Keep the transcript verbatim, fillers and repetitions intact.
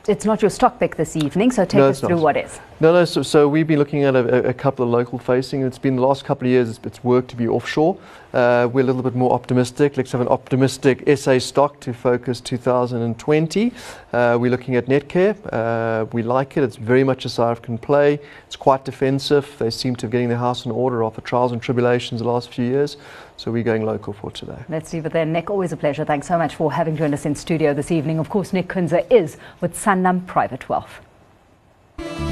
it's not your stock pick this evening, so take No, us through not. what is. No, no. So, so we've been looking at a, a couple of local facing. It's been the last couple of years. It's, it's worked to be offshore. Uh, we're a little bit more optimistic. Let's have an optimistic S A stock to focus two thousand twenty. Uh, we're looking at Netcare. Uh, we like it. It's very much a South African play. It's quite defensive. They seem to be getting their house in order after trials and tribulations the last few years. So we're going local for today. Let's leave it there. Nick, always a pleasure. Thanks so much for having joined us in studio this evening. Of course, Nick Kunze is with Sanlam Private Wealth.